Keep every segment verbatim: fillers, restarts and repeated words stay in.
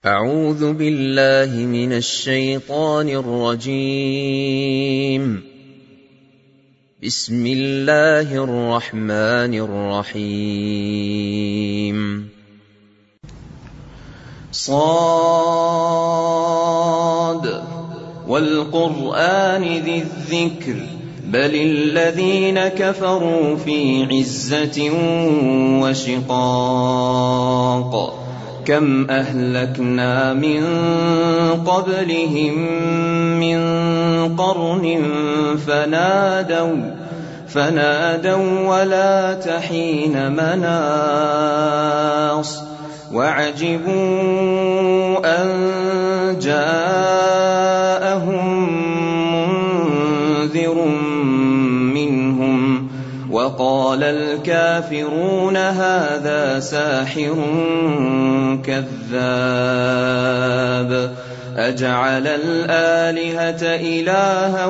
أعوذ بالله من الشيطان الرجيم. بسم الله الرحمن الرحيم. صاد والقرآن ذي الذكر بل الذين كفروا في عزة وشقاق كم أهلكنا من قبلهم من قرن فنادوا فنادوا ولا تحين مناص وعجبوا أن جاءهم منذر منهم وقال الكافرون هذا ساحر كذاب أجعل الآلهة إلها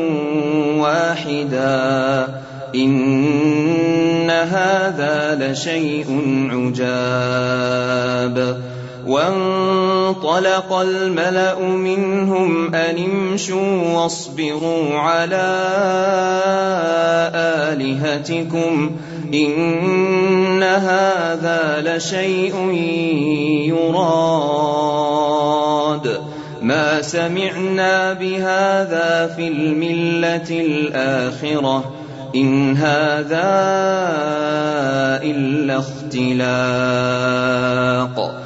واحدا إن هذا لشيء عجاب وانطلق الملأ منهم أن امشوا واصبروا على آلهتكم إن هذا لشيء يراد ما سمعنا بهذا في الملة الآخرة إن هذا إلا اختلاق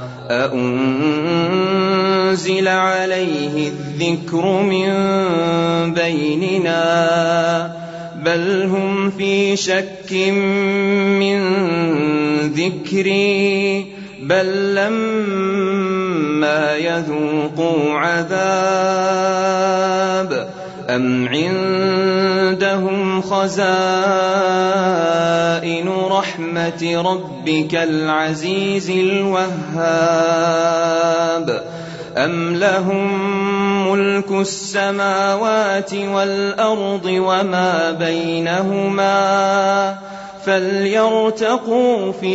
أأنزل عليه الذكر من بيننا بل هم في شك من ذكري بل لما يذوقوا عذاب أم عندهم خزائن رحمة ربك العزيز الوهاب أم لهم ملك السماوات والأرض وما بينهما فليرتقوا في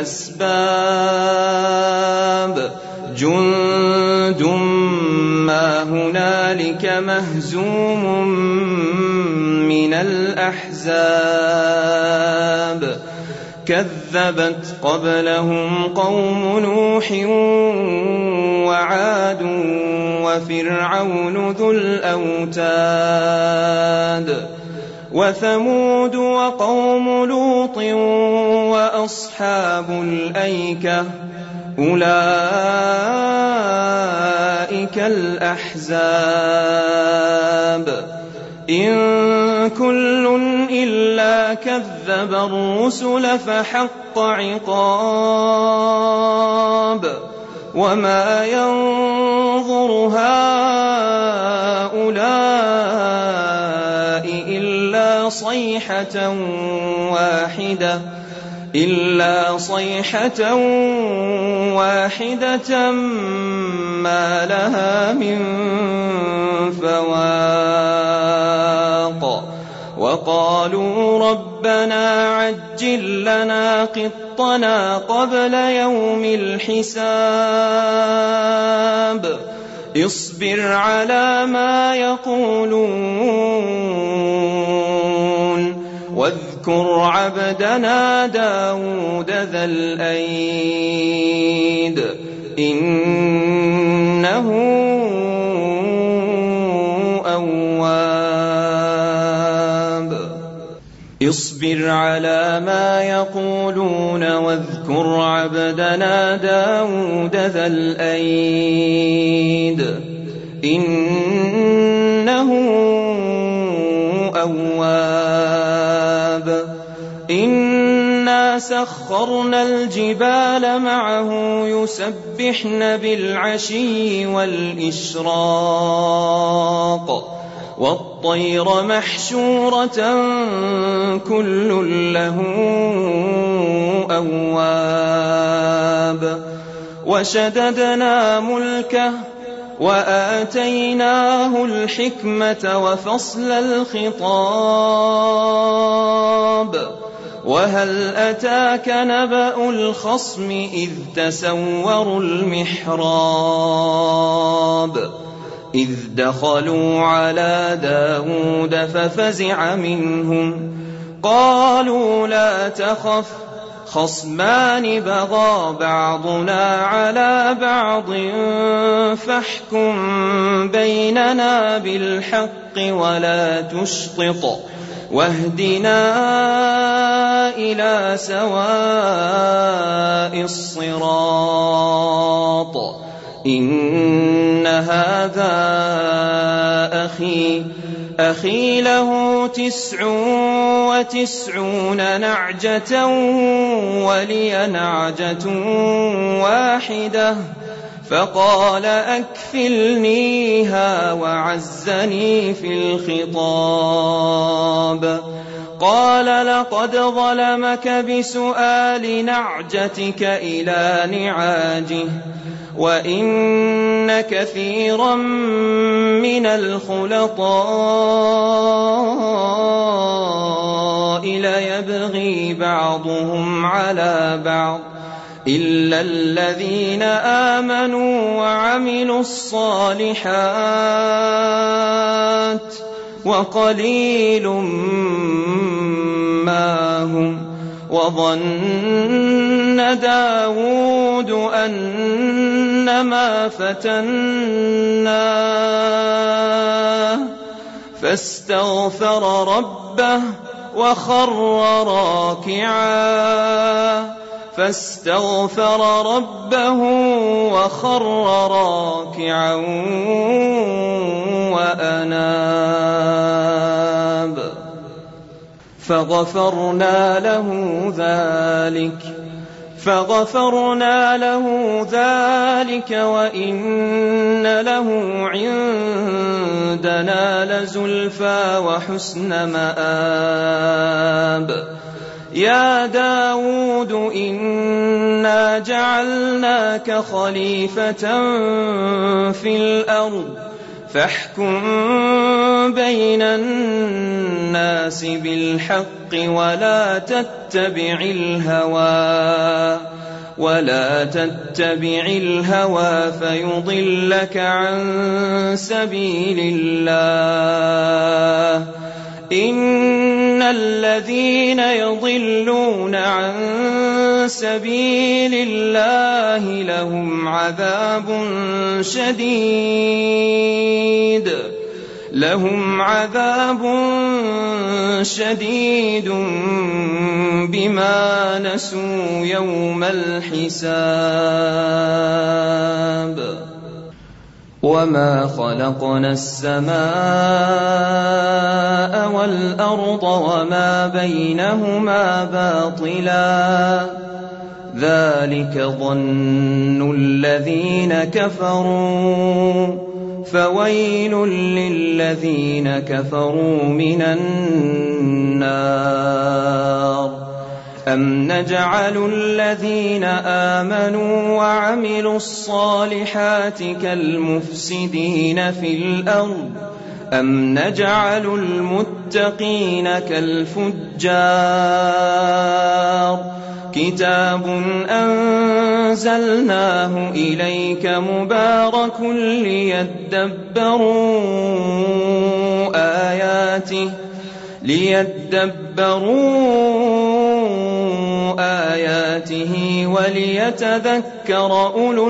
الأسباب جند ما هنالك مهزوم من الأحزاب كذبت قبلهم قوم نوح وعاد وفرعون ذو الأوتاد وثمود وقوم لوط وأصحاب الأيكة أولئك الأحزاب إن كل إلا كذب الرسل فحق عقاب وما ينظر هؤلاء إلا صيحة واحدة إلا صيحة واحدة ما لها من فواق وقالوا ربنا عجل لنا قطنا قبل يوم الحساب اصبر على ما يقولون واذكر عبدنا داود ذا الأيد إنه أواب اصبر على ما يقولون واذكر عبدنا داود ذا الأيد إنه أواب إنا سخرنا الجبال معه يسبحن بالعشي والإشراق والطير محشورة كل له أواب وشددنا ملكه وآتيناه الحكمة وفصل الخطاب وهل أتاك نبأ الخصم إذ تسوروا المحراب إذ دخلوا على داود ففزع منهم قالوا لا تخف خصمان بغى بعضنا على بعض فاحكم بيننا بالحق ولا تشطط واهدنا إلى سواء الصراط إن هذا أخي أخي له تسع وتسعون نعجة ولي نعجة واحدة فقال أكفلنيها وعزني في الخطاب قال لقد ظلمك بسؤال نعجتك إلى نعاجه وإن كثيرا من الخلطاء ليبغي بعضهم على بعض إلا الذين آمنوا وعملوا الصالحات وقليل ما هم وظن داود أنما فتناه فاستغفر ربه وخر راكعا فاستغفر ربه وخر راكعا وأناب فغفرنا له ذلك فغفرنا له ذلك وإن له عندنا لزلفى وحسن مآب يا داود إنا جعلناك خليفة في الأرض فاحكم بين الناس بالحق ولا تتبع الهوى ولا تتبع الهوى فيضلك عن سبيل الله إن الذين يضلون عن سبيل الله لهم عذاب شديد لهم عذاب شديد بما نسوا يوم الحساب وما خلقنا السماء والأرض وما بينهما باطلا ذلك ظن الذين كفروا فويل للذين كفروا من النار أم نجعل الذين آمنوا وعملوا الصالحات كالمفسدين في الأرض أم نجعل المتقين كالفجار كتاب أنزلناه إليك مبارك ليدبروا آياته ليدبروا آياته وليتذكر أولو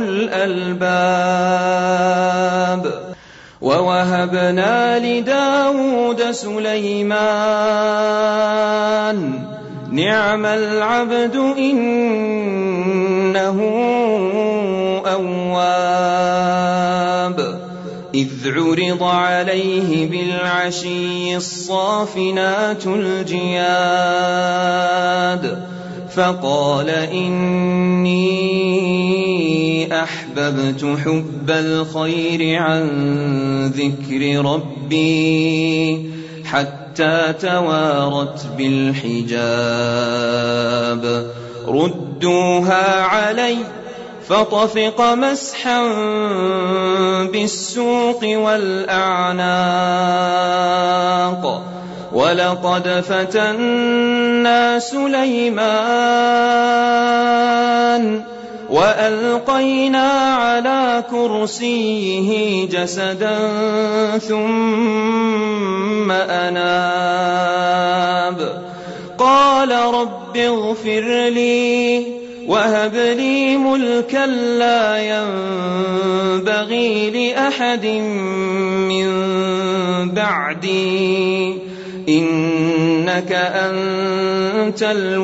الألباب ووهبنا لداود سليمان نعم العبد إنه أواب إذ عرض عليه بالعشي الصافنات الجياد فقال إني أحببت حب الخير عن ذكر ربي حتى توارت بالحجاب ردوها علي فطفق مسحا بالسوق والأعناق ولقد فتنا سليمان وألقينا على كرسيه جسدا ثم أناب قال رب اغفر لي وهب لي ملكا لا ينبغي لأحد من بعدي إنك أنت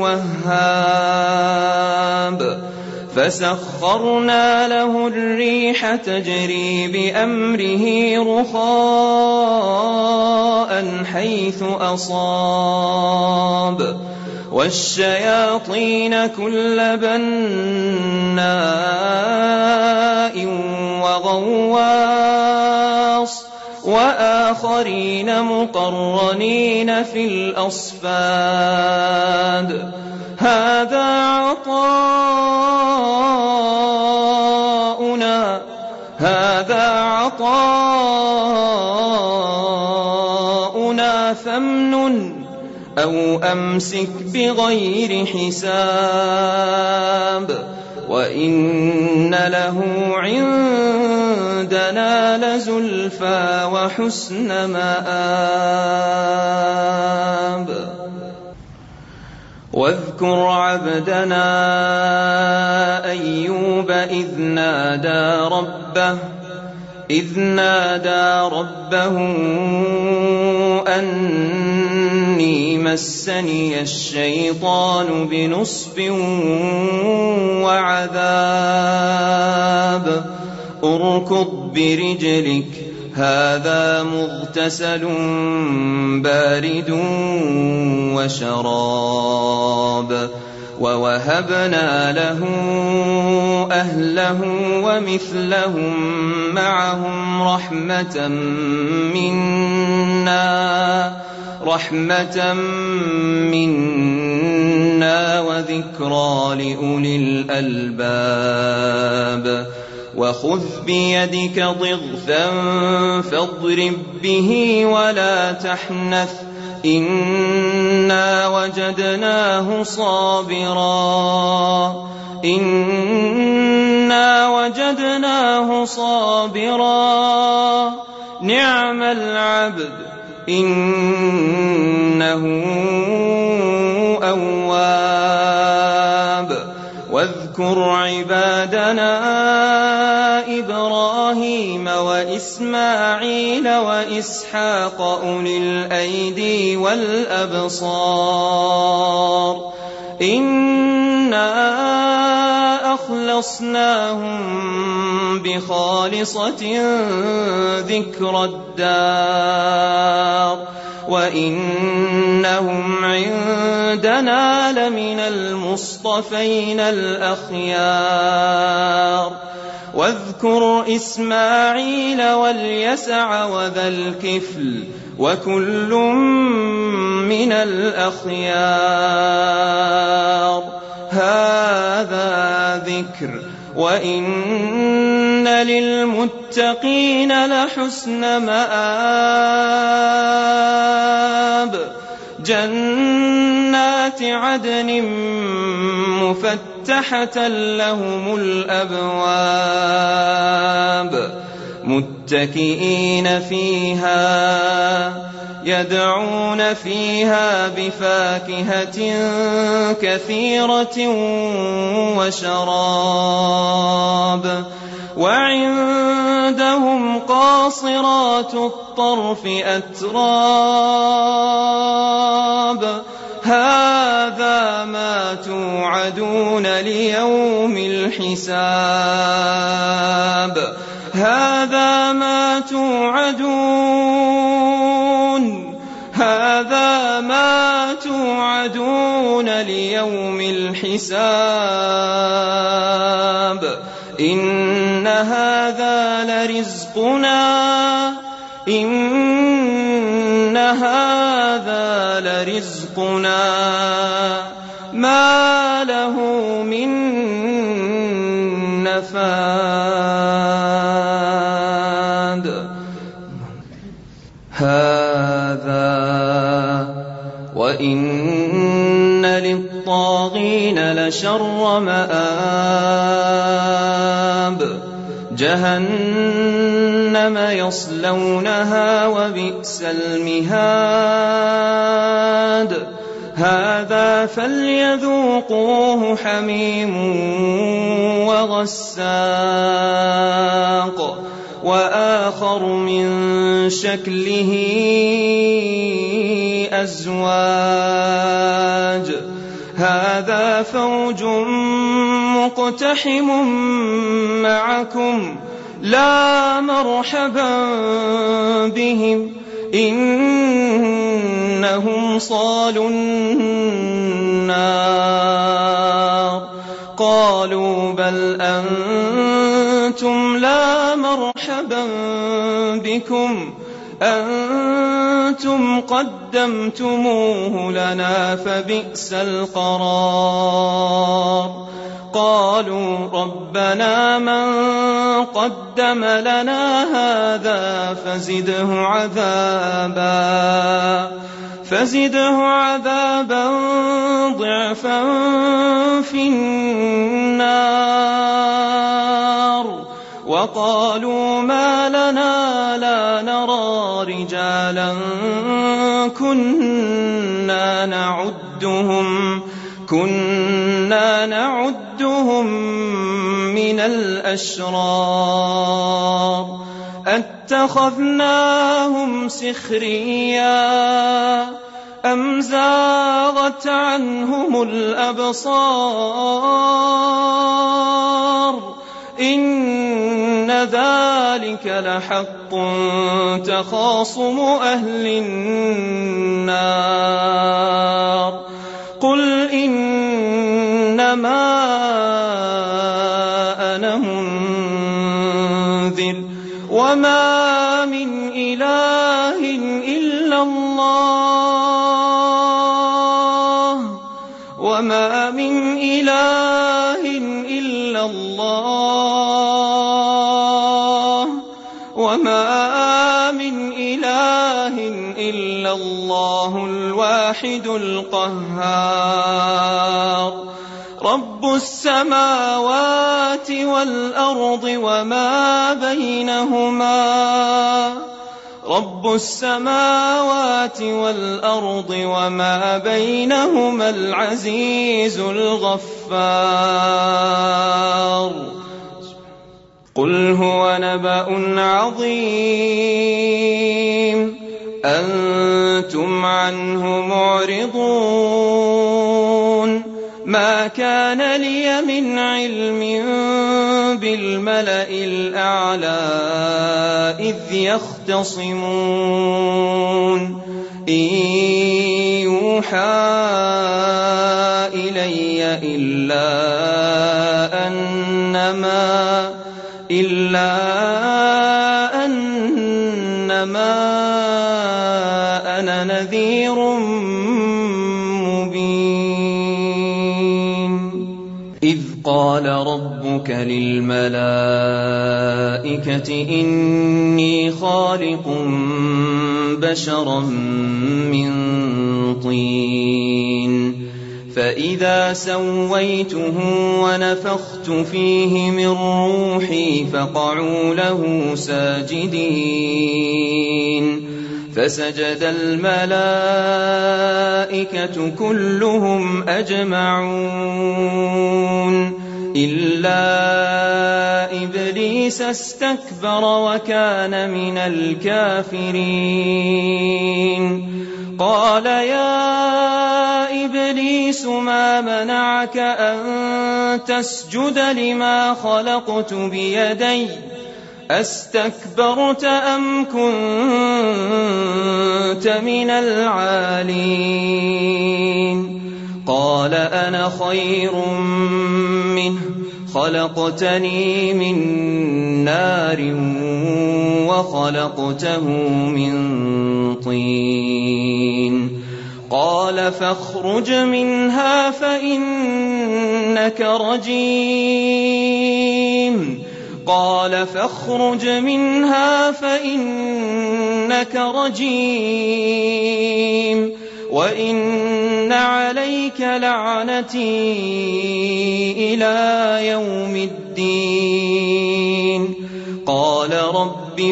الوهاب فسخرنا له الريح تجري بأمره رخاء حيث أصاب والشياطين كل بناء وغواص وآخرين مقرنين في الأصفاد هذا عطاؤنا هذا عطاؤنا فامنن أو أمسك بغير حساب وإن له عندنا لزلفى وحسن مآب واذكر عبدنا أيوب إذ نادى ربه إذ نادى ربه أني مسني الشيطان بنصب وعذاب اركض برجلك هذا مغتسل بارد وشراب ووهبنا له أهله ومثلهم معهم رحمة منا رحمة منا وذكرى لأولي الألباب وخذ بيدك ضغثا فاضرب به ولا تحنث إنا وجدناه صابرا إنا وجدناه صابرا نعم العبد إنه أواب واذكر عبادنا إبراهيم وإسماعيل وإسحاق أولي الأيدي والأبصار إنا أخلصناهم بخالصة ذكر الدار وإنهم عندنا لمن المصطفين الأخيار واذكر إسماعيل واليسع وذا الكفل وكل من الأخيار هذا ذكر وإن للمتقين لحسن مآب جنات عدن مفتحة لهم الأبواب متكئين فيها يدعون فيها بفاكهة كثيرة وشراب وعندهم قاصرات الطرف أتراب هذا ما توعدون ليوم الحساب هذا ما توعدون هذا ما توعدون ليوم الحساب إن هذا لرزقنا إن هذا لرزقنا ما له من نفاد هذا شر مآب جهنم يصلونها وبئس المهاد هذا فليذوقوه حميم وغساق وآخر من شكله أزواج هذا فوج مقتحم معكم لا مرحبا بهم إنهم صالوا النار قالوا بل أنتم لا مرحبا بكم أنتم قدمتموه لنا فبئس القرار قالوا ربنا من قدم لنا هذا فزده عذابا فزده عذابا ضعفا في النار وقالوا ما لنا لا نرى رجالا كنا نعدهم كنا نعدهم من الأشرار أتخذناهم سخريا أم زاغت عنهم الأبصار إن ذلك لحق تخاصم أهل النار قل إنما أنا منذر وما من إله إلا الله وما من إله إلا الله وما من إله إلا الله الواحد القهار رب السماوات والأرض وما بينهما رب السماوات والأرض وما بينهما العزيز الغفار قل هو نبأ عظيم أنتم عنه معرضون ما كان لي من علم بالملأ الأعلى إذ يختصمون إن يوحى إلي إلا أنما إلا أنما أنا نذير مبين إذ قال ربك للملائكة إني خالق بشرا من طين فإذا سويته ونفخت فيه من روحي فقعوا له ساجدين فسجد الملائكة كلهم أجمعون إلا إبليس استكبر وكان من الكافرين قال يا إبليس ما منعك أن تسجد لما خلقت بيدي أستكبرت أم كنت من العالين قال أنا خير منه خلقتني من نار وخلقته من طين قال فاخرج منها فإنك رجيم قال فاخرج منها فإنك رجيم وإن عليك لعنتي إلى يوم الدين قال رب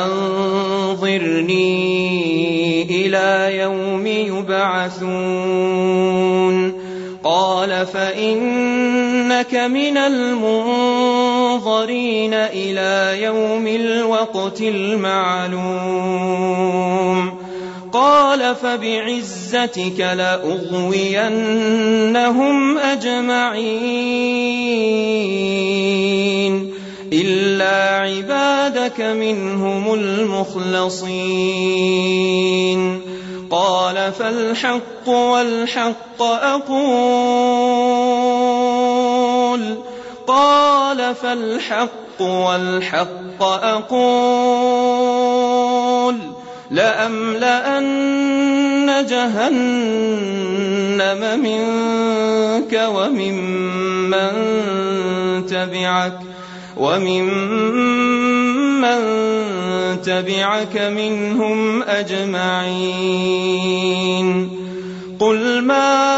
فأنظرني إلى يوم يبعثون قال فإنك من المنظرين إلى يوم الوقت المعلوم قال فبعزتك لأغوينهم أجمعين إلا عبادك منهم المخلصين قال فالحق والحق أقول قال فالحق والحق أقول لأملأن جهنم منك وممن تبعك وممن تبعك منهم أجمعين قل ما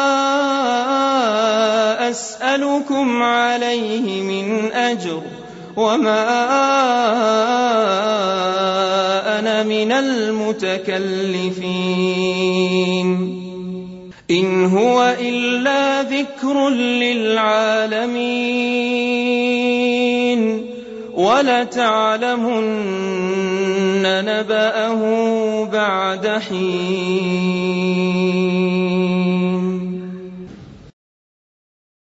أسألكم عليه من أجر وما أنا من المتكلفين إن هو إلا ذكر للعالمين ولتعلمن نبأه بعد حين.